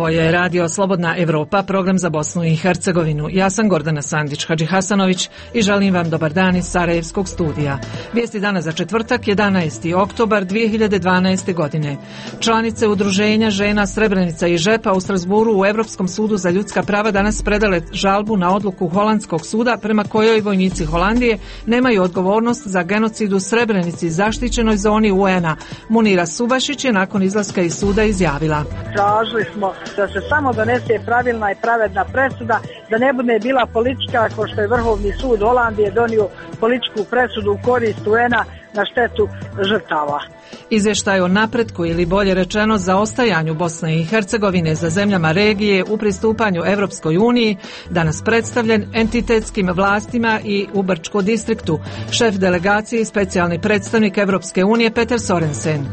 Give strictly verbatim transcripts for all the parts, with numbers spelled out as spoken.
Ovo je Radio Slobodna Evropa, program za Bosnu i Hercegovinu. Ja sam Gordana Sandić-Hadži Hasanović i želim vam dobar dan iz Sarajevskog studija. Vijesti dana za četvrtak, jedanaesti oktobar dvije hiljade dvanaeste. godine. Članice Udruženja žena Srebrenica i Žepa u Strasburu u Europskom sudu za ljudska prava danas predale žalbu na odluku holandskog suda prema kojoj vojnici Holandije nemaju odgovornost za genocid u Srebrenici, zaštićenoj zoni U N A. Munira Subašić je nakon izlaska iz suda izjavila: Tražili smo da se samo donese pravilna i pravedna presuda, da ne bude bila politička, kao što je Vrhovni sud Holandije donio političku presudu u korist U N A na štetu žrtava. Izvještaj o napretku ili bolje rečeno zaostajanju Bosne i Hercegovine za zemljama regije u pristupanju Europskoj uniji danas predstavljen entitetskim vlastima i u Brčko distriktu. Šef delegacije i specijalni predstavnik Europske unije Peter Sorensen.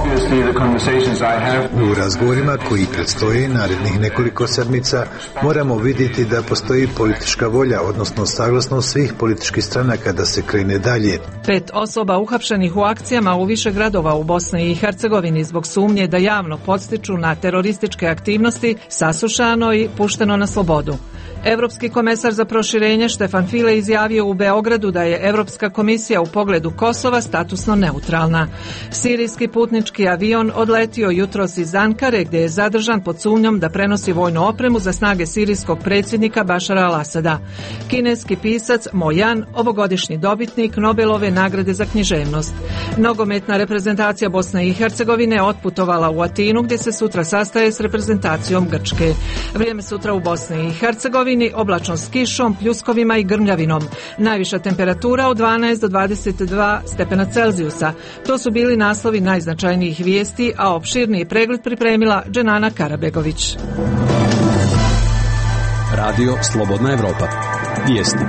U razgovorima koji predstoje narednih nekoliko sedmica moramo vidjeti da postoji politička volja, odnosno saglasnost svih političkih stranaka da se krene dalje. Pet osoba uhapšenih u akcijama u više gradova u Bosni i Hercegovini zbog sumnje da javno podstiču na terorističke aktivnosti saslušano i pušteno na slobodu. Europski komesar za proširenje Štefan File izjavio u Beogradu da je Europska komisija u pogledu Kosova statusno neutralna. Sirijski putnički avion odletio jutros iz Ankare gdje je zadržan pod sumnjom da prenosi vojnu opremu za snage sirijskog predsjednika Bašara al-Asada. Kineski pisac Mo Yan, ovogodišnji dobitnik Nobelove nagrade za književnost. Nogometna reprezentacija Bosne i Hercegovine otputovala u Atinu gdje se sutra sastaje s reprezentacijom Grčke. Vrijeme sutra u Bosni i Hercegovini oblačno s kišom, pljuskovima i grmljavinom. Najviša temperatura od dvanaest do dvadeset dva stepena Celzijusa. To su bili naslovi najznačajnijih vijesti, a opširniji pregled pripremila Dženana Karabegović. Radio Slobodna Evropa. Vijesti.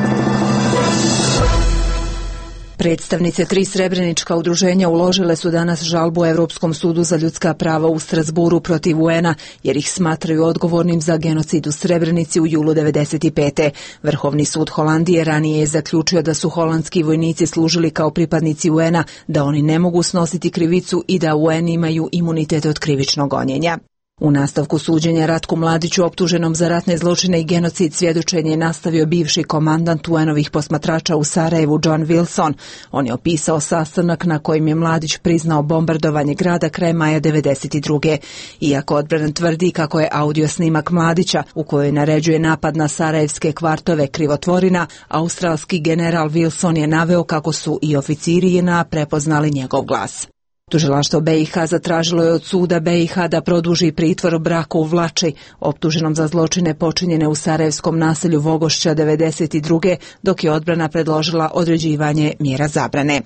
Predstavnice tri srebrenička udruženja uložile su danas žalbu Europskom sudu za ljudska prava u Strasburu protiv U N A jer ih smatraju odgovornim za genocid u Srebrenici u julu devedeset pete. Vrhovni sud Holandije ranije je zaključio da su holandski vojnici služili kao pripadnici U N A, da oni ne mogu snositi krivicu i da U N imaju imunitet od krivičnog gonjenja. U nastavku suđenja Ratku Mladiću, optuženom za ratne zločine i genocid, svjedočenje je nastavio bivši komandant U N-ovih posmatrača u Sarajevu John Wilson. On je opisao sastanak na kojem je Mladić priznao bombardovanje grada krajem maja devedeset druge. Iako odbrana tvrdi kako je audio snimak Mladića u kojoj naređuje napad na sarajevske kvartove krivotvorina, australski general Wilson je naveo kako su i oficiri J N A prepoznali njegov glas. Tužilaštvo B i H zatražilo je od suda B i H da produži pritvor Braku Vlači, optuženom za zločine počinjene u sarajevskom naselju Vogošća devedeset druge, dok je odbrana predložila određivanje mjera zabrane.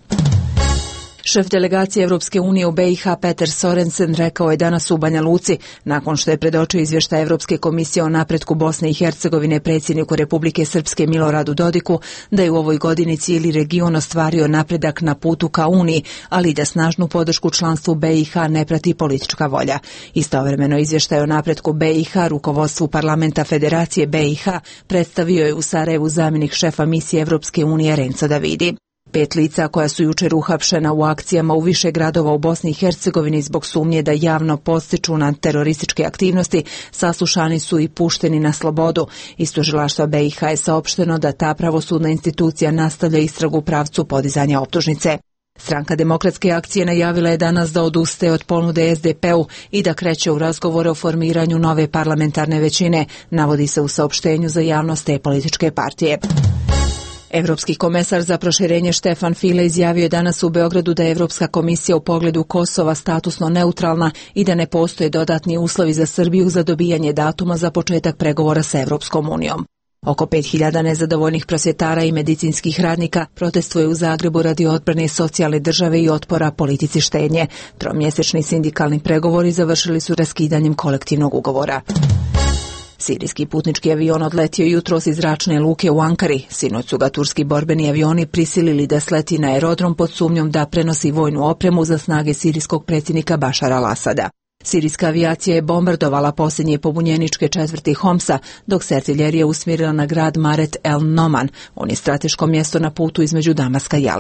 Šef delegacije Europske unije u B i H Peter Sorensen rekao je danas u Banja Luci, nakon što je predočio izvještaj Europske komisije o napretku Bosne i Hercegovine predsjedniku Republike Srpske Miloradu Dodiku, da je u ovoj godini cijeli region ostvario napredak na putu ka Uniji, ali da snažnu podršku članstvu B i H ne prati politička volja. Istovremeno izvještaj o napretku B i H rukovodstvu parlamenta Federacije B i H predstavio je u Sarajevu zamjenik šefa misije Europske unije Renzo Davidi. Pet lica koja su jučer uhapšena u akcijama u više gradova u Bosni i Hercegovini zbog sumnje da javno podstiču na terorističke aktivnosti saslušani su i pušteni na slobodu. Iz tužilaštva B i H je saopšteno da ta pravosudna institucija nastavlja istragu u pravcu podizanja optužnice. Stranka Demokratske akcije najavila je danas da odustaje od ponude S D P-u i da kreće u razgovore o formiranju nove parlamentarne većine, navodi se u saopštenju za javnost te političke partije. Europski komesar za proširenje Štefan File izjavio je danas u Beogradu da je Europska komisija u pogledu Kosova statusno neutralna i da ne postoje dodatni uslovi za Srbiju za dobijanje datuma za početak pregovora sa Europskom unijom. Oko pet hiljada nezadovoljnih prosvjetara i medicinskih radnika protestuje u Zagrebu radi odbrane socijalne države i otpora politici štednje. Tromjesečni sindikalni pregovori završili su raskidanjem kolektivnog ugovora. Sirijski putnički avion odletio jutros iz zračne luke u Ankari. Sinoć su ga turski borbeni avioni prisilili da sleti na aerodrom pod sumnjom da prenosi vojnu opremu za snage sirijskog predsjednika Bašara al-Asada. Sirijska avijacija je bombardovala posljednje pobunjeničke četvrti Homsa, dok se artiljerija usmjerila na grad Maret el Noman. On je strateško mjesto na putu između Damaska i Alepa.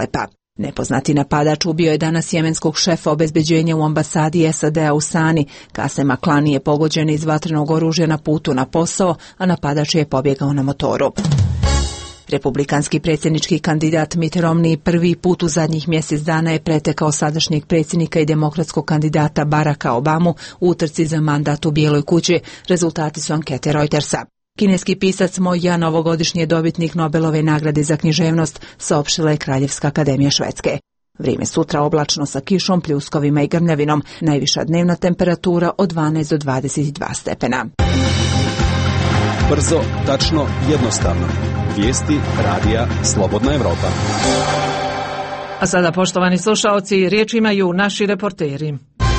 Nepoznati napadač ubio je danas jemenskog šefa obezbeđenja u ambasadi S A D-a u Sani. Kasem Aklani je pogođen iz vatrenog oružja na putu na posao, a napadač je pobjegao na motoru. Republikanski predsjednički kandidat Mitt Romney prvi put u zadnjih mjesec dana je pretekao sadašnjeg predsjednika i demokratskog kandidata Baracka Obamu u utrci za mandat u Bijeloj kući. Rezultati su ankete Reutersa. Kineski pisac Mo Yan, ovogodišnji je dobitnik Nobelove nagrade za književnost, saopštila je Kraljevska akademija Švedske. Vrijeme sutra oblačno sa kišom, pljuskovima i grmljavinom. Najviša dnevna temperatura od dvanaest do dvadeset dva stepena. Brzo, tačno, jednostavno. Vijesti radija Slobodna Evropa. A sada, poštovani slušaoci, riječ imaju naši reporteri.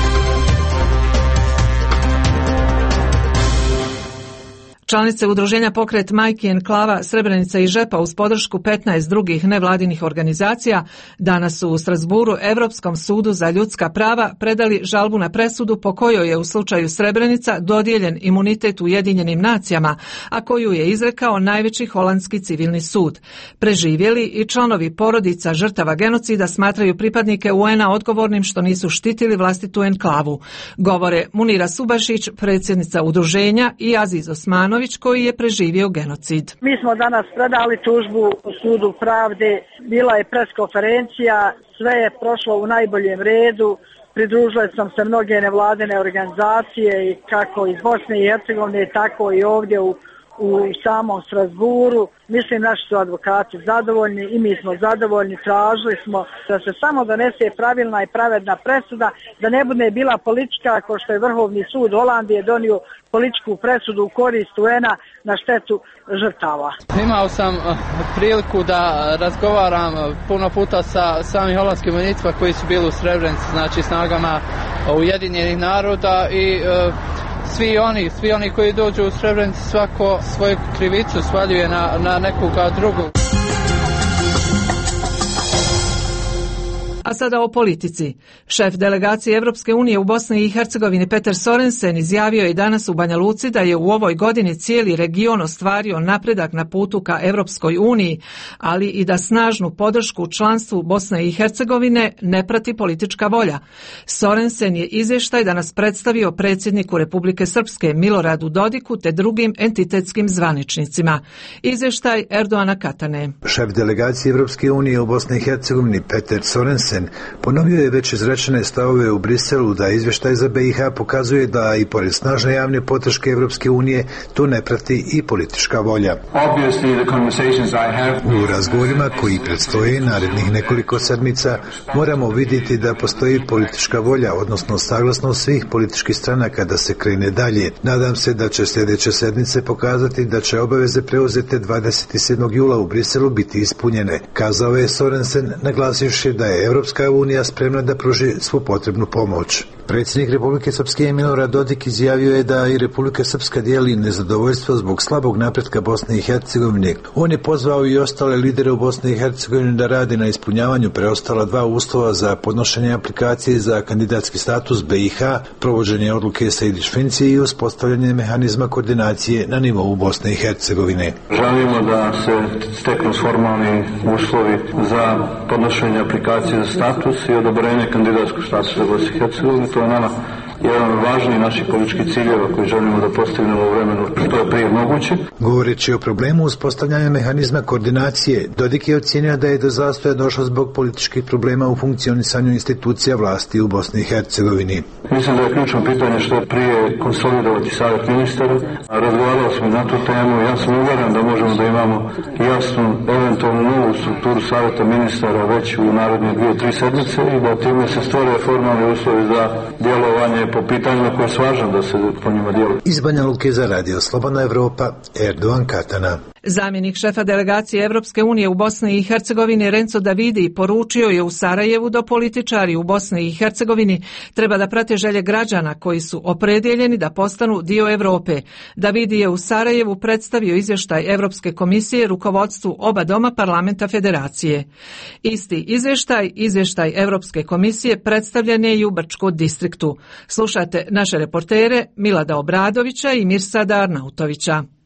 Članice udruženja Pokret Majki Enklava Srebrenica i Žepa uz podršku petnaest drugih nevladinih organizacija danas su u Strasburu Europskom sudu za ljudska prava predali žalbu na presudu po kojoj je u slučaju Srebrenica dodijeljen imunitet Ujedinjenim nacijama, a koju je izrekao najveći holandski civilni sud. Preživjeli i članovi porodica žrtava genocida smatraju pripadnike U N-a odgovornim što nisu štitili vlastitu enklavu. Govore Munira Subašić, predsjednica udruženja, i Aziz Osmanović, koji je preživio genocid. Mi smo danas predali tužbu u sudu pravde, bila je preskonferencija, sve je prošlo u najboljem redu, pridružile sam se mnoge nevladine organizacije i kako iz Bosne i Hercegovine, tako i ovdje u u samom Strasburu. Mislim, naši su advokati zadovoljni i mi smo zadovoljni. Tražili smo da se samo donese pravilna i pravedna presuda, da ne bude bila politička, kao što je Vrhovni sud Holandije donio političku presudu u korist U N-a na štetu žrtava. Imao sam priliku da razgovaram puno puta sa samim holandskim vojnicima koji su bili u Srebrenici, znači snagama Ujedinjenih naroda, i Svi oni, svi oni koji dođu u Srebrenici, svako svoju krivicu svaljuje na, na nekoga drugog. A sada o politici. Šef delegacije Europske unije u Bosni i Hercegovini Peter Sorensen izjavio je danas u Banja Luci da je u ovoj godini cijeli region ostvario napredak na putu ka Europskoj uniji, ali i da snažnu podršku članstvu Bosne i Hercegovine ne prati politička volja. Sorensen je izvještaj danas predstavio predsjedniku Republike Srpske Miloradu Dodiku te drugim entitetskim zvaničnicima. Izvještaj Erdoana Katane. Šef delegacije Europske unije u Bosni i Hercegovini Peter Sorensen ponovio je već izrečene stavove u Briselu da izvještaj za B i H pokazuje da i pored snažne javne podrške Europske unije to ne prati i politička volja. U razgovorima koji predstoje narednih nekoliko sedmica moramo vidjeti da postoji politička volja, odnosno saglasnost svih političkih stranaka da se krene dalje. Nadam se da će sljedeće sedmice pokazati da će obaveze preuzete dvadeset sedmog jula u Briselu biti ispunjene, kazao je Sorensen, naglasivši da je Europska unija spremna da pruži svu potrebnu pomoć. Predsjednik Republike Srpske Milorad Dodik izjavio je da i Republika Srpska dijeli nezadovoljstvo zbog slabog napretka Bosne i Hercegovine. On je pozvao i ostale lidere u Bosni i Hercegovini da rade na ispunjavanju preostala dva uslova za podnošenje aplikacije za kandidatski status B i H, provođenje odluke Sejdić-Finci i uspostavljanje mehanizma koordinacije na nivou Bosne i Hercegovine. Želimo da se steknu formalni uslovi za podnošenje aplikacije za status i odobrenje kandidatskog statusa za Bosnu i Hercegovinu. To je nama jedan od važnijih naših političkih ciljeva koji želimo da postignemo u vremenu što je prije moguće. Govoreći o problemu uspostavljanja mehanizma koordinacije, Dodik je ocjenio da je do zastoja došlo zbog političkih problema u funkcionisanju institucija vlasti u Bosni i Hercegovini. Mislim da je ključno pitanje što je prije konsolidovati savjet ministara. Razgovarali smo na tu temu. Ja sam uvjeren da možemo da imamo jasnu, eventualnu novu strukturu savjeta ministara već u naredne dvije, tri sedmice i da time se stvore formalni uslovi za djelovanje po pitanjima koje je važno da se po njima djeluje. Iz Banja Luke za radio Slobodna Evropa, Erdoan Katana. Zamjenik šefa delegacije Europske unije u Bosni i Hercegovini Renzo Davidi poručio je u Sarajevu da političari u Bosni i Hercegovini treba da prate želje građana koji su opredjeljeni da postanu dio Europe. Davidi je u Sarajevu predstavio izvještaj Europske komisije rukovodstvu oba doma parlamenta federacije. Isti izvještaj, izvještaj Europske komisije predstavljen je i u Brčkom distriktu. Slušajte naše reportere Milada Obradovića i Mirsada Arnautovića.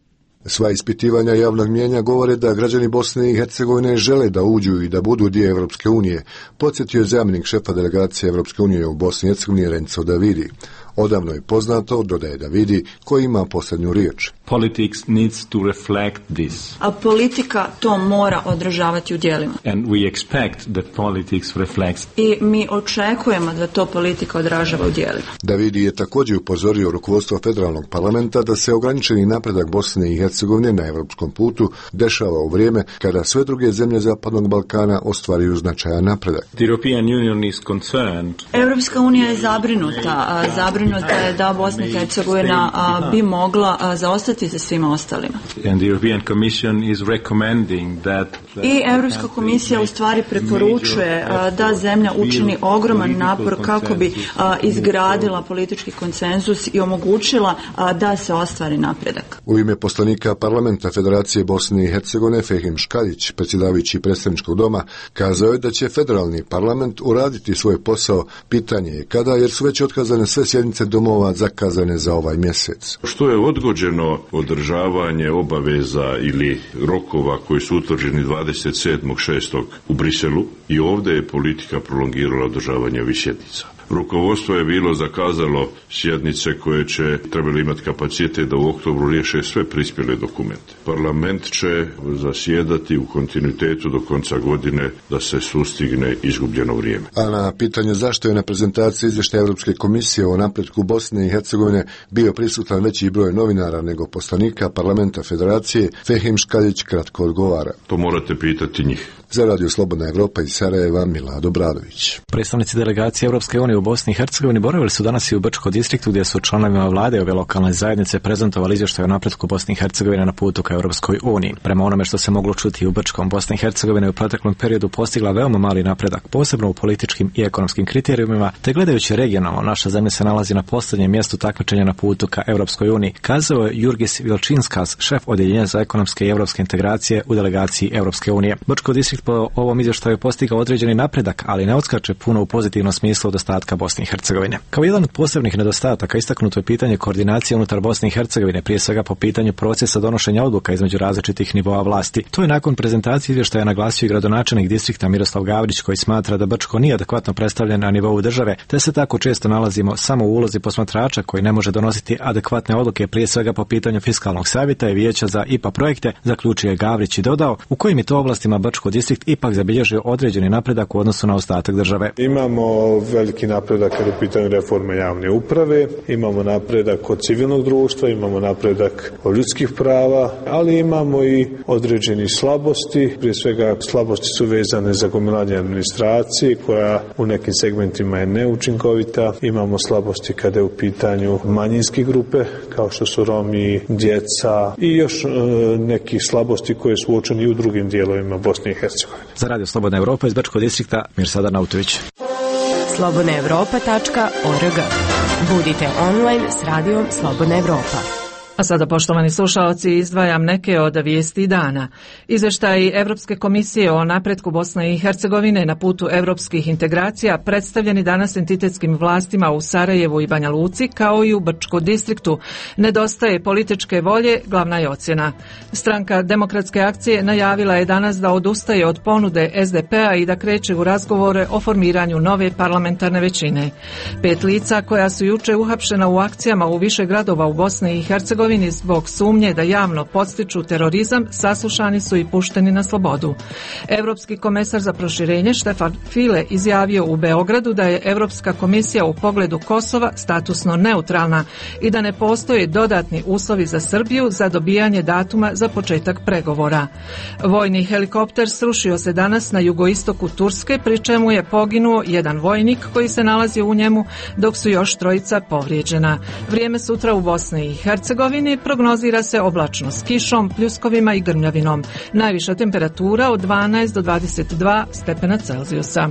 Sva ispitivanja javnog mnijenja govore da građani Bosne i Hercegovine žele da uđu i da budu dio Evropske unije, podsjetio je zamjenik šefa delegacije Evropske unije u Bosni i Hercegovini Renzo Davidi. Odavno je poznato, dodaje Davidi, koji ima posljednju riječ. Politics needs to reflect this. A politika to mora odražavati u djelima. And we expect that politics reflects. I mi očekujemo da to politika odražava u djelima. Davidi je također upozorio rukovodstvo federalnog parlamenta da se ograničeni napredak Bosne i Hercegovine na europskom putu dešava u vrijeme kada sve druge zemlje Zapadnog Balkana ostvaruju značajan napredak. The European Union is concerned. Europska unija je zabrinuta, zabrinuta je da Bosna i Hercegovina bi mogla zaostati za svima ostalima. And the European Commission is recommending that. I Europska komisija u stvari preporučuje da zemlja učini ogroman napor kako bi izgradila politički konsenzus i omogućila da se ostvari napredak. U ime poslanika parlamenta Federacije Bosne i Hercegovine Fehim Škaljić, predsjedavajući predstavničkog doma, kazao je da će federalni parlament uraditi svoj posao. Pitanje je kada, jer su već otkazane sve sjednice domova zakazane za ovaj mjesec. Što je odgođeno održavanje obaveza ili rokova koji su utvrđeni dvadeset sedmog šestog u Briselu i ovdje je politika prolongirala održavanje ovih sjednica. Rukovodstvo je bilo zakazalo sjednice koje će trebali imati kapacitet da u oktobru riješe sve prispjele dokumente. Parlament će zasjedati u kontinuitetu do konca godine da se sustigne izgubljeno vrijeme. A na pitanje zašto je na prezentaciji izvještaja Europske komisije o napretku Bosne i Hercegovine bio prisutan veći broj novinara nego poslanika parlamenta Federacije, Fehim Škaljić kratko odgovara. To morate pitati njih. Za Radio Slobodna Evropa iz Sarajeva, Milado Bradović. Predstavnici delegacije Europske unije u Bosni i Hercegovini boravili su danas i u Brčko distriktu gdje su članovima vlade ove lokalne zajednice prezentovali izvještaj o napretku Bosne i Hercegovine na putu ka Europskoj uniji. Prema onome što se moglo čuti u Brčkom, Bosna i Hercegovina u proteklom periodu postigla veoma mali napredak, posebno u političkim i ekonomskim kriterijumima, te gledajući regionalno, naša zemlja se nalazi na posljednjem mjestu takmičenja na putu ka Europskoj uniji, kazao je Jurgis Vilčinskas, šef odjeljenja za ekonomske i europske integracije u delegaciji Europske unije. Brčko distrikt po ovom izvještaju postigao određeni napredak, ali ne odskače puno u pozitivnom smislu od ostatka Bosne i Hercegovine. Kao jedan od posebnih nedostataka istaknuto je pitanje koordinacije unutar Bosne i Hercegovine, prije svega po pitanju procesa donošenja odluka između različitih nivoa vlasti. To je nakon prezentacije izvještaja naglasio i gradonačelnik distrikta Miroslav Gavrić, koji smatra da Brčko nije adekvatno predstavljen na nivou države, te se tako često nalazimo samo u ulozi posmatrača koji ne može donositi adekvatne odluke, prije svega po pitanju fiskalnog savjeta i vijeća za I P A projekte, zaključio je Gavrić i dodao u kojim je to oblastima Brčko distrikt ipak zabilježio određeni napredak u odnosu na ostatak države. Imamo veliki napredak kada u pitanju reforme javne uprave, imamo napredak od civilnog društva, imamo napredak od ljudskih prava, ali imamo i određeni slabosti. Prije svega slabosti su vezane za gomilanje administracije koja u nekim segmentima je neučinkovita. Imamo slabosti kada je u pitanju manjinske grupe kao što su Romi, djeca i još e, neki slabosti koje su uočeni i u drugim dijelovima Bosne i Hercegovine. Za Radio Slobodna Evropa iz Brčkog distrikta Mirsada Nautović. slobodna evropa tačka org. Budite online s radijom Slobodna Evropa. A sada, poštovani slušaoci, izdvajam neke od vijesti dana. Izvještaj Europske komisije o napretku Bosne i Hercegovine na putu europskih integracija predstavljeni danas entitetskim vlastima u Sarajevu i Banja Luci, kao i u Brčko distriktu. Nedostaje političke volje, glavna je ocjena. Stranka Demokratske akcije najavila je danas da odustaje od ponude S D P-a i da kreće u razgovore o formiranju nove parlamentarne većine. Pet lica koja su juče uhapšena u akcijama u više gradova u Bosni i Hercegovini zbog sumnje da javno podstiču terorizam saslušani su i pušteni na slobodu. Europski komesar za proširenje Štefan File izjavio u Beogradu da je Europska komisija u pogledu Kosova statusno neutralna i da ne postoje dodatni uslovi za Srbiju za dobijanje datuma za početak pregovora. Vojni helikopter srušio se danas na jugoistoku Turske, pri čemu je poginuo jedan vojnik koji se nalazi u njemu, dok su još trojica povrijeđena. Vrijeme sutra u Bosni i Hercegovini prognozira se oblačno s kišom, pljuskovima i grmljavinom. Najviša temperatura od dvanaest do dvadeset dva stepena Celzijusa.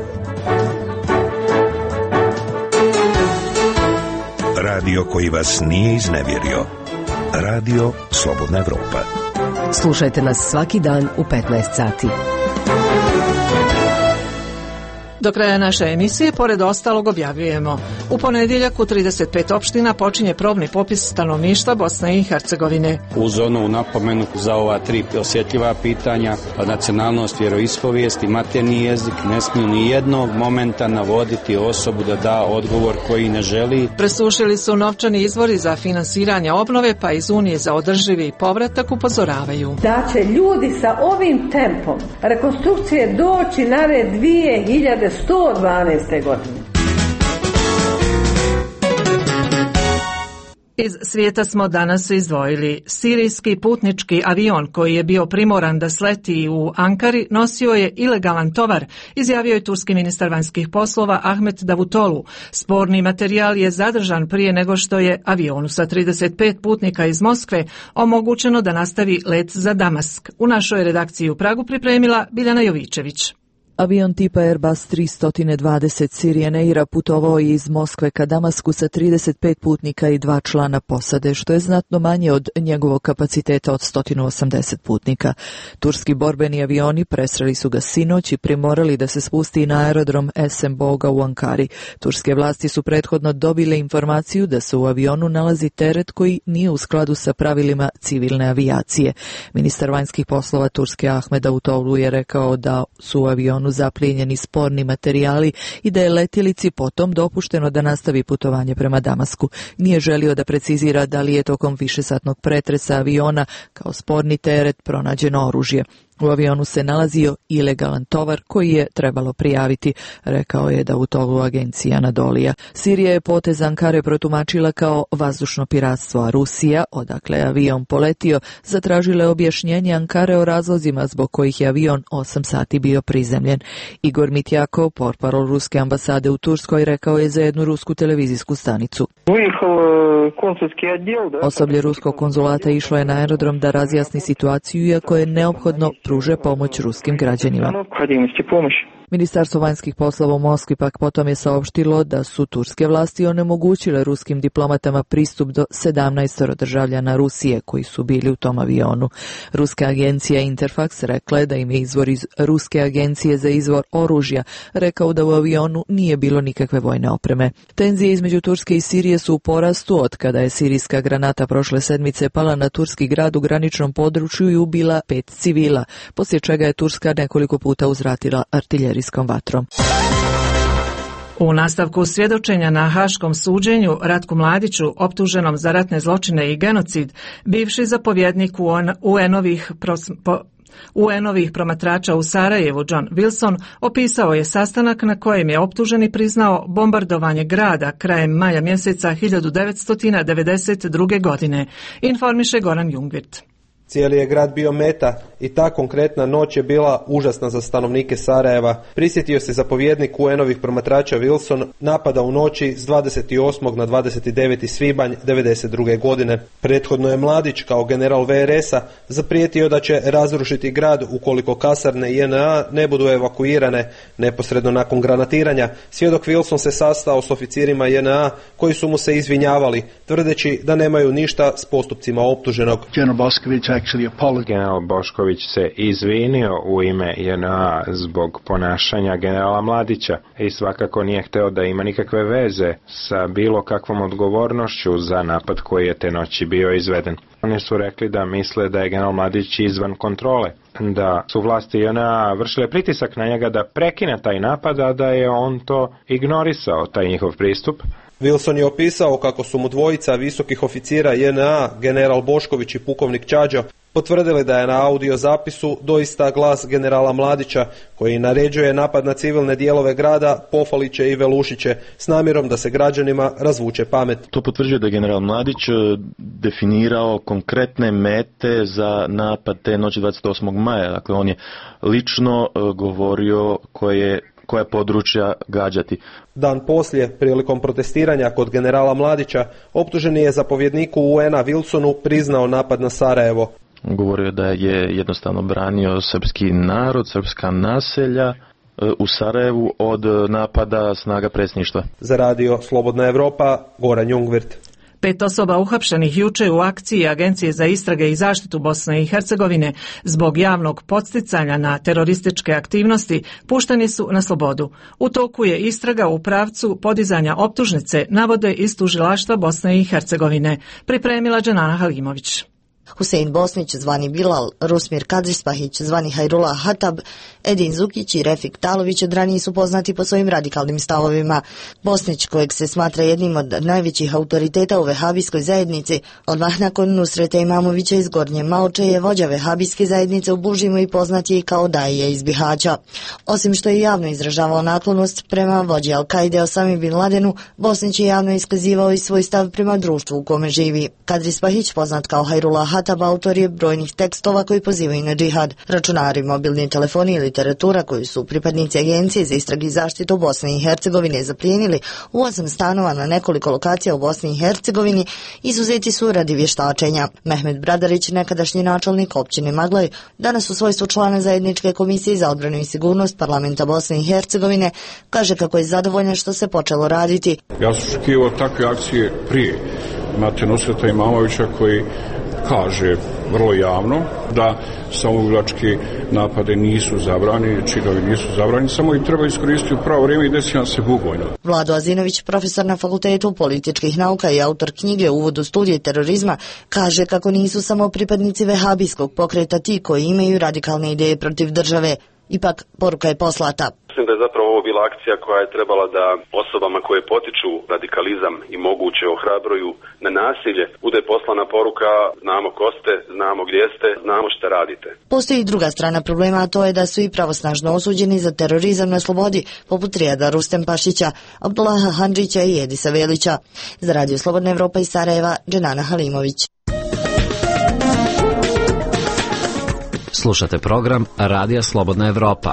Radio koji vas nije iznevjerio. Radio Slobodna Evropa. Slušajte nas svaki dan u petnaest sati. Do kraja naše emisije, pored ostalog, objavljujemo. U ponedjeljak u trideset pet opština počinje probni popis stanovništva Bosne i Hercegovine. Uz onu napomenu za ova tri osjetljiva pitanja, nacionalnost, vjeroispovijest i maternji jezik, ne smiju ni jednog momenta navoditi osobu da da odgovor koji ne želi. Presušili su novčani izvori za finansiranje obnove, pa iz Unije za održivi povratak upozoravaju da će ljudi sa ovim tempom rekonstrukcije doći na red dvije hiljade sto dvanaeste. godine. Iz svijeta smo danas izdvojili. Sirijski putnički avion koji je bio primoran da sleti u Ankari nosio je ilegalan tovar, izjavio je turski ministar vanjskih poslova Ahmet Davutoglu. Sporni materijal je zadržan prije nego što je avionu sa trideset pet putnika iz Moskve omogućeno da nastavi let za Damask. U našoj redakciji u Pragu pripremila Biljana Jovičević. Avion tipa Airbus tristo dvadeset Syrian Aira putovao je iz Moskve ka Damasku sa trideset pet putnika i dva člana posade, što je znatno manje od njegovog kapaciteta od sto osamdeset putnika. Turski borbeni avioni presreli su ga sinoć i primorali da se spusti na aerodrom Esen Boga u Ankari. Turske vlasti su prethodno dobile informaciju da se u avionu nalazi teret koji nije u skladu sa pravilima civilne avijacije. Ministar vanjskih poslova Turske Ahmet Davutoglu je rekao da su u avionu zaplijenjeni sporni materijali i da je letjelici potom dopušteno da nastavi putovanje prema Damasku. Nije želio da precizira da li je tokom višesatnog pretresa aviona kao sporni teret pronađeno oružje. U avionu se nalazio ilegalan tovar koji je trebalo prijaviti, rekao je Davutoglu agencija Anadolija. Sirija je potez Ankare protumačila kao vazdušno piratstvo, a Rusija, odakle je avion poletio, zatražila je objašnjenje Ankare o razlozima zbog kojih je avion osam sati bio prizemljen. Igor Mitjakov, portparol ruske ambasade u Turskoj, rekao je za jednu rusku televizijsku stanicu. Osoblje ruskog konzulata išlo je na aerodrom da razjasni situaciju, iako je neophodno pruže pomoć ruskim građanima. Ministarstvo vanjskih poslova u Moskvi pak potom je saopštilo da su turske vlasti onemogućile ruskim diplomatama pristup do sedamnaest državljana Rusije koji su bili u tom avionu. Ruska agencija Interfax rekla je da im je izvor iz Ruske agencije za izvor oružja rekao da u avionu nije bilo nikakve vojne opreme. Tenzije između Turske i Sirije su u porastu od kada je sirijska granata prošle sedmice pala na turski grad u graničnom području i ubila pet civila, poslije čega je Turska nekoliko puta uzvratila artiljeriju. Vatrom. U nastavku svjedočenja na Haškom suđenju Ratku Mladiću, optuženom za ratne zločine i genocid, bivši zapovjednik U N-ovih po U N-ovih promatrača u Sarajevu John Wilson opisao je sastanak na kojem je optuženi priznao bombardovanje grada krajem maja mjeseca hiljadu devetsto devedeset druge. godine, informiše Goran Jungwirth. Cijeli je grad bio meta i ta konkretna noć je bila užasna za stanovnike Sarajeva. Prisjetio se zapovjednik U N-ovih promatrača Wilson napada u noći s dvadeset osmog na dvadeset deveti svibanj devedeset druge. godine. Prethodno je Mladić kao general V R S-a zaprijetio da će razrušiti grad ukoliko kasarne J N A ne budu evakuirane neposredno nakon granatiranja. Svjedok Wilson se sastao s oficirima J N A koji su mu se izvinjavali, tvrdeći da nemaju ništa s postupcima optuženog. General Bošković se izvinio u ime J N A zbog ponašanja generala Mladića i svakako nije hteo da ima nikakve veze sa bilo kakvom odgovornošću za napad koji je te noći bio izveden. Oni su rekli da misle da je general Mladić izvan kontrole, da su vlasti J N A vršile pritisak na njega da prekine taj napad, a da je on to ignorisao, taj njihov pristup. Wilson je opisao kako su mu dvojica visokih oficira J N A, general Bošković i pukovnik Čađo, potvrdili da je na audio zapisu doista glas generala Mladića koji naređuje napad na civilne dijelove grada, Pofaliće i Velušiće s namjerom da se građanima razvuče pamet. To potvrđuje da je general Mladić definirao konkretne mete za napad te noći dvadeset osmog maja. Dakle, on je lično govorio koje koja područja gađati. Dan poslije, prilikom protestiranja kod generala Mladića, optuženi je zapovjedniku U N-a Wilsonu priznao napad na Sarajevo. Govorio da je jednostavno branio srpski narod, srpska naselja u Sarajevu od napada snaga predsjedništva. Za radio Slobodna Evropa, Goran Jungwirth. Pet osoba uhapšenih juče u akciji Agencije za istrage i zaštitu Bosne i Hercegovine zbog javnog podsticanja na terorističke aktivnosti pušteni su na slobodu. U toku je istraga u pravcu podizanja optužnice, navode iz tužilaštva Bosne i Hercegovine. Pripremila Dženana Halimović. Husein Bosnić, zvani Bilal, Rusmir Kadrispahić, zvani Hajrullah Hatab, Edin Zukić i Refik Talović od ranije su poznati po svojim radikalnim stavovima. Bosnić, kojeg se smatra jednim od najvećih autoriteta u vehabijskoj zajednici, odmah nakon Nusreta Imamovića iz Gornje Maoče je vođa vehabijske zajednice u Bužimu i poznat je i kao Daije iz Bihaća. Osim što je javno izražavao naklonost prema vođi Al-Kaide Osami Bin Ladenu, Bosnić je javno iskazivao i svoj stav prema društvu u kome živi. Kadrispahić, poznat kao Hajrullah Hatab, autor je brojnih tekstova koji pozivaju na džihad. Računari, mobilni telefoni i literatura koju su pripadnici Agencije za istrage i zaštitu Bosne i Hercegovine zaplijenili u osam stanova na nekoliko lokacija u Bosni i Hercegovini izuzeti su radi vještačenja. Mehmet Bradarić, nekadašnji načelnik općine Maglaj, danas u svojstvu člana zajedničke komisije za odbranu i sigurnost parlamenta Bosne i Hercegovine, kaže kako je zadovoljan što se počelo raditi. Ja sam očekivao takve akcije prije. Imate Nusreta Imamovića koji kaže vrlo javno da samoubilački napade nisu zabranjeni, činovi nisu zabranjeni, samo ih treba iskoristiti u pravo vrijeme i desi nam se bugojno. Vlado Azinović, profesor na Fakultetu političkih nauka i autor knjige Uvod u studije terorizma, kaže kako nisu samo pripadnici vehabijskog pokreta ti koji imaju radikalne ideje protiv države. Ipak, poruka je poslata. Mislim da je zapravo ovo bila akcija koja je trebala da osobama koje potiču radikalizam i moguće ohrabruju na nasilje bude poslana poruka: znamo ko ste, znamo gdje ste, znamo šta radite. Postoji i druga strana problema, a to je da su i pravosnažno osuđeni za terorizam na slobodi, poput Rijada Rustem Pašića, Abdullaha Handžića i Edisa Velića. Za Radio Slobodna Evropa iz Sarajeva, Dženana Halimović. Slušate program Radija Slobodna Evropa.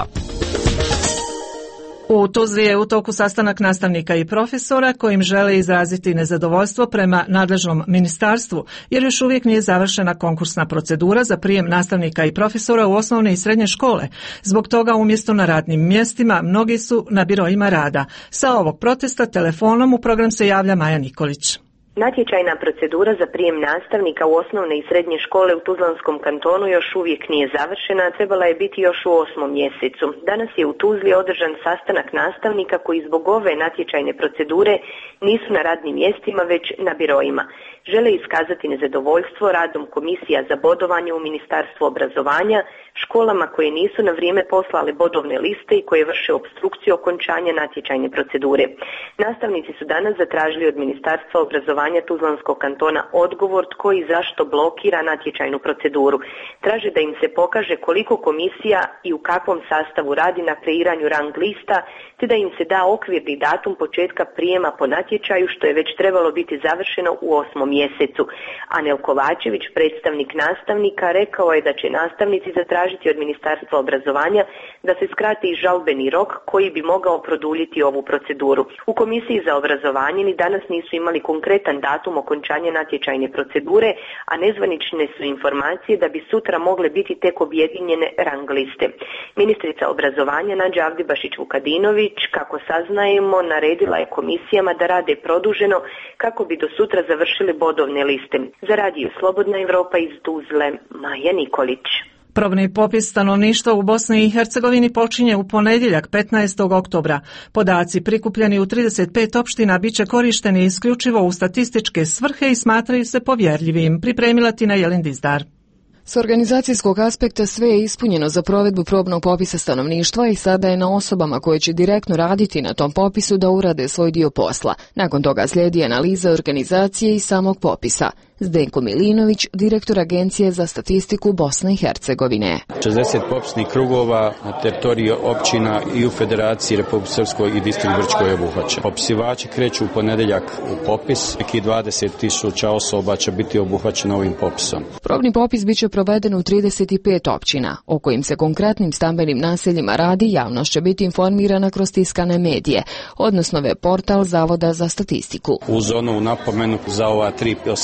U Tuzli je u toku sastanak nastavnika i profesora kojim žele izraziti nezadovoljstvo prema nadležnom ministarstvu, jer još uvijek nije završena konkursna procedura za prijem nastavnika i profesora u osnovne i srednje škole. Zbog toga umjesto na radnim mjestima mnogi su na biroima rada. Sa ovog protesta telefonom u program se javlja Maja Nikolić. Natječajna procedura za prijem nastavnika u osnovne i srednje škole u Tuzlanskom kantonu još uvijek nije završena, a trebala je biti još u osmom mjesecu. Danas je u Tuzli održan sastanak nastavnika koji zbog ove natječajne procedure nisu na radnim mjestima već na biroima. Žele iskazati nezadovoljstvo radom komisija za bodovanje u Ministarstvu obrazovanja, školama koje nisu na vrijeme poslale bodovne liste i koje vrše opstrukciju okončanja natječajne procedure. Nastavnici su danas zatražili od Ministarstva obrazovanja Tuzlanskog kantona odgovor tko i zašto blokira natječajnu proceduru. Traže da im se pokaže koliko komisija i u kakvom sastavu radi na kreiranju rang lista, te da im se da okvirni datum početka prijema po natječaju, što je već trebalo biti završeno u osmom mjesecu. Anel Kovačević, predstavnik nastavnika, rekao je da će nastavnici zatražiti od Ministarstva obrazovanja da se skrati žalbeni rok koji bi mogao produljiti ovu proceduru. U Komisiji za obrazovanje ni danas nisu imali konkretan datum okončanja natječajne procedure, a nezvanične su informacije da bi sutra mogle biti tek objedinjene rang liste. Ministrica obrazovanja Nađa Avdibašić Vukadinović, kako saznajemo, naredila je komisijama da rade produženo kako bi do sutra završili bodovne liste. Za Radio Slobodna Evropa iz Tuzle, Maja Nikolić. Probni popis stanovništva u Bosni i Hercegovini počinje u ponedjeljak petnaestog oktobra. Podaci prikupljeni u trideset pet opština biće korišteni isključivo u statističke svrhe i smatraju se povjerljivim, pripremila Tina Jelin Dizdar. S organizacijskog aspekta sve je ispunjeno za provedbu probnog popisa stanovništva i sada je na osobama koje će direktno raditi na tom popisu da urade svoj dio posla. Nakon toga slijedi analiza organizacije i samog popisa. Zdenko Milinović, direktor Agencije za statistiku Bosne i Hercegovine. šezdeset popisnih krugova na teritoriji općina i u Federaciji Republike Srpskoj i distrikt Brčkoj obuhvaća. Popisivači kreću u ponedjeljak u popis, neki dvadeset tisuća osoba će biti obuhvaćeno ovim popisom. Probni popis biće proveden u trideset pet općina, o kojim se konkretnim stambenim naseljima radi, javnost će biti informirana kroz tiskane medije, odnosno web portal Zavoda za statistiku. Uz onu napomenu za ova tri osjetljiva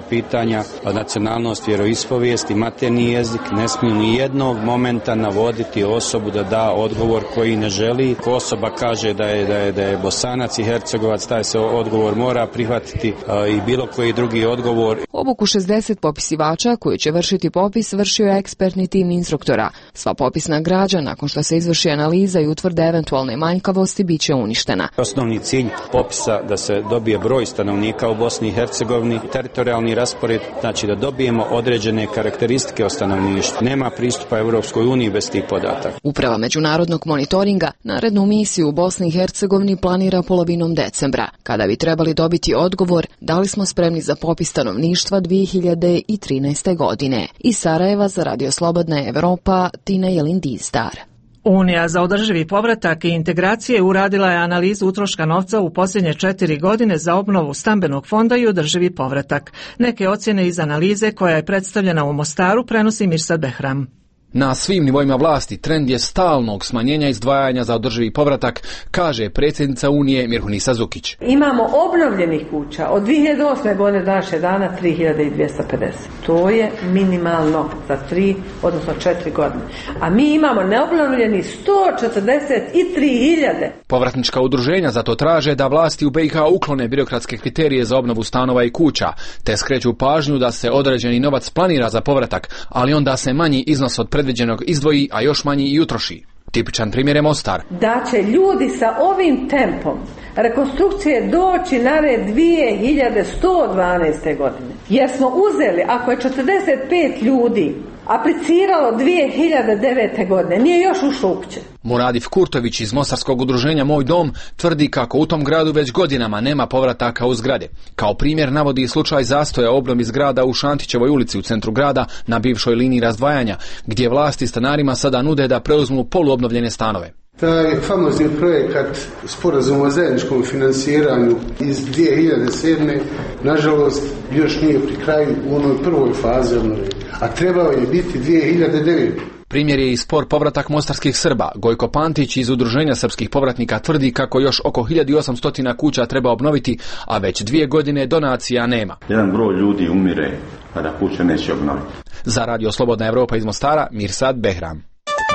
pitanja, nacionalnost, vjeroispovijest i maternji jezik, ne smiju ni jednog momenta navoditi osobu da da odgovor koji ne želi. Ko osoba kaže da je, da je, da je Bosanac i Hercegovac, taj se odgovor mora prihvatiti a, i bilo koji drugi odgovor. Obuku šezdeset popisivača koji će vršiti popis vršio je ekspertni tim instruktora. Sva popisna građa, nakon što se izvrši analiza i utvrde eventualne manjkavosti, bit će uništena. Osnovni cilj popisa da se dobije broj stanovnika u Bosni i Hercegovini, teritorijalni raspored, znači da dobijemo određene karakteristike o stanovništvu. Nema pristupa Europskoj uniji bez tih podataka. Uprava međunarodnog monitoringa narednu misiju u Bosni i Hercegovini planira polovinom decembra, kada bi trebali dobiti odgovor da li smo spremni za popis stanovništva dvije hiljade trinaeste. godine. Iz Sarajeva za Radio Slobodna Evropa, Tina Jelin-Dizdar. Unija za održivi povratak i integracije uradila je analizu utroška novca u posljednje četiri godine za obnovu stambenog fonda i održivi povratak. Neke ocjene iz analize koja je predstavljena u Mostaru prenosi Mirsad Behram. Na svim nivoima vlasti trend je stalnog smanjenja izdvajanja za održivi povratak, kaže predsjednica Unije Mirhunisa Zukić. Imamo obnovljenih kuća od dvije hiljade osme. godine do naše dana tri hiljade dvjesto pedeset. To je minimalno za tri, odnosno četiri godine. A mi imamo neobnovljeni sto četrdeset tri hiljade. Povratnička udruženja zato traže da vlasti u B i H uklone birokratske kriterije za obnovu stanova i kuća, te skreću pažnju da se određeni novac planira za povratak, ali onda se manji iznos od predviđenog izdvoji, a još manji i utroši. Tipičan primjer je Mostar. Da će ljudi sa ovim tempom rekonstrukcije doći na red dvije hiljade sto dvanaeste. godine. Jer smo uzeli, ako je četrdeset pet ljudi apliciralo dvije hiljade devete. godine, nije još ušlo u kuće. Muradif Kurtović iz Mostarskog udruženja Moj dom tvrdi kako u tom gradu već godinama nema povrataka u zgrade. Kao primjer navodi slučaj zastoja obnovi zgrada u Šantićevoj ulici u centru grada na bivšoj liniji razdvajanja, gdje vlasti stanarima sada nude da preuzmu poluobnovljene stanove. Taj famozni projekat sporazum o zajedničkom finansiranju iz dvije hiljade sedme. nažalost još nije pri kraju u onoj prvoj fazi obnove, a trebao je biti dvije hiljade devete. Primjer je i spor povratak mostarskih Srba. Gojko Pantić iz Udruženja srpskih povratnika tvrdi kako još oko hiljadu osamsto kuća treba obnoviti, a već dvije godine donacija nema. Jedan broj ljudi umire, a da kuće neće obnoviti. Za Radio Slobodna Evropa iz Mostara, Mirsad Behram.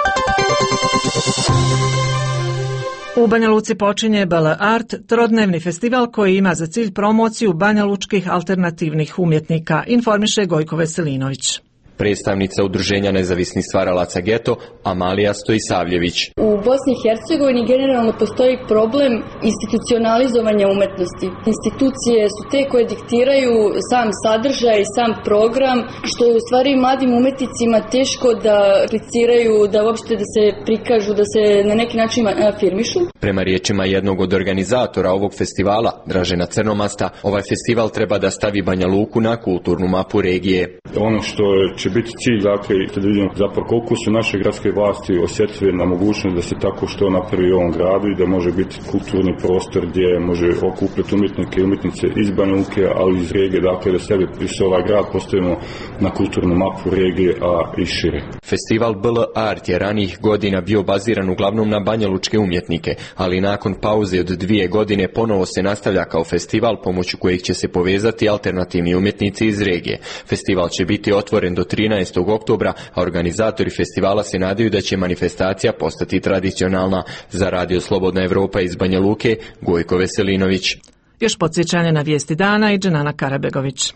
U Banja Luci počinje B L Art, trodnevni festival koji ima za cilj promociju banjalučkih alternativnih umjetnika, informiše Gojko Veselinović. Predstavnica Udruženja nezavisnih stvaralaca Geto, Amalija Stojisavljević. U Bosni i Hercegovini generalno postoji problem institucionalizovanja umetnosti. Institucije su te koje diktiraju sam sadržaj, sam program, što je u stvari mladim umetnicima teško da apliciraju, da uopšte da se prikažu, da se na neki način afirmišu. Prema riječima jednog od organizatora ovog festivala, Dražena Crnomasta, ovaj festival treba da stavi Banja Luku na kulturnu mapu regije. Ono što će biti cilj, dakle, da vidimo zapravo koliko su naše gradske vlasti osjetljive na mogućnost da se tako što napravi u ovom gradu i da može biti kulturni prostor gdje može okupiti umjetnike i umjetnice iz Banja Luke, ali iz regije, dakle da sebi se ovaj grad postavimo na kulturnu mapu regije, a i šire. Festival B L Art je ranijih godina bio baziran uglavnom na banjalučke umjetnike, ali nakon pauze od dvije godine ponovo se nastavlja kao festival pomoću kojeg će se povezati alternativni umjetnici iz regije. Festival će biti otvoren do trinaestog oktobra, a organizatori festivala se nadaju da će manifestacija postati tradicionalna. Za Radio Slobodna Evropa iz Banja Luke, Gojko Veselinović. Još podsjećanje na vijesti dana i Dženana Karabegović.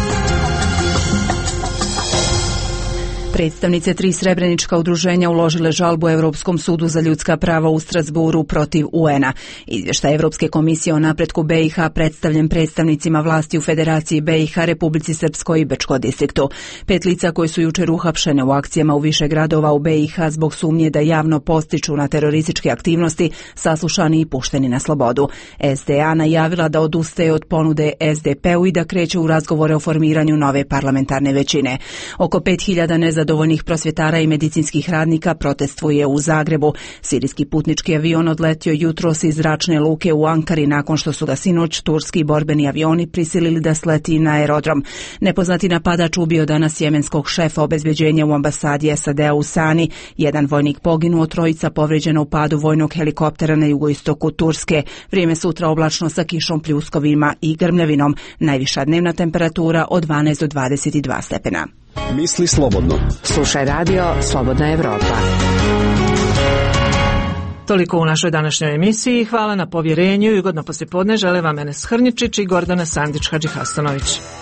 Predstavnice tri srebrenička udruženja uložile žalbu Europskom sudu za ljudska prava u Strasburu protiv U N-a. Izvještaj Europske komisije o napretku B i H predstavljen predstavnicima vlasti u Federaciji B i H, Republici Srpskoj i Bečko distriktu. Pet lica koji su jučer uhapšene u akcijama u više gradova u B i H zbog sumnje da javno postiču na terorističke aktivnosti, saslušani i pušteni na slobodu. S D A najavila da odustaje od ponude S D P-u i da kreće u razgovore o formiranju nove parlamentarne većine. Oko pet hiljada nezavisnih nezadovoljnih prosvjetara i medicinskih radnika protestvuje u Zagrebu. Sirijski putnički avion odletio jutros iz zračne luke u Ankari nakon što su ga sinoć turski borbeni avioni prisilili da sleti na aerodrom. Nepoznati napadač ubio danas jemenskog šefa obezbeđenja u ambasadi S A D-a u Sani. Jedan vojnik poginuo, trojica povrijeđena u padu vojnog helikoptera na jugoistoku Turske. Vrijeme sutra oblačno sa kišom, pljuskovima i grmljavinom. Najviša dnevna temperatura od dvanaest do dvadeset dva stepena. Misli slobodno. Slušaj radio Slobodna Evropa. Toliko u našoj današnjoj emisiji. Hvala na povjerenju i ugodno poslijepodne žele vam Enes Hrničić i Gordana Sandić-Hadžihastanović.